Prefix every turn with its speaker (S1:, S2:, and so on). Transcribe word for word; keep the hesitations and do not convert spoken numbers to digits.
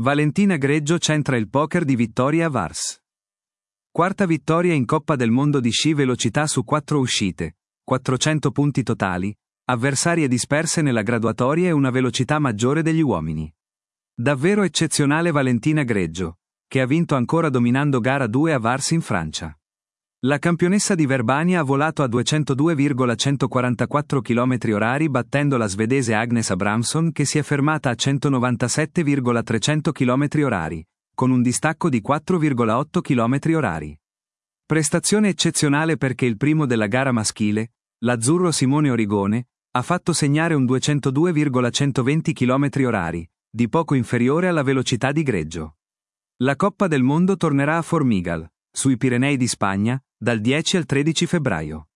S1: Valentina Greggio centra il poker di vittoria a Vars. Quarta vittoria in Coppa del Mondo di sci velocità su quattro uscite, quattrocento punti totali, avversarie disperse nella graduatoria e una velocità maggiore degli uomini. Davvero eccezionale Valentina Greggio, che ha vinto ancora dominando gara due a Vars in Francia. La campionessa di Verbania ha volato a duecentodue virgola centoquarantaquattro chilometri orari battendo la svedese Agnes Abramson che si è fermata a centonovantasette virgola trecento chilometri orari, con un distacco di quattro virgola otto chilometri orari. Prestazione eccezionale perché il primo della gara maschile, l'azzurro Simone Origone, ha fatto segnare un duecentodue virgola centoventi chilometri orari, di poco inferiore alla velocità di Greggio. La Coppa del Mondo tornerà a Formigal, sui Pirenei di Spagna, dal dieci al tredici febbraio.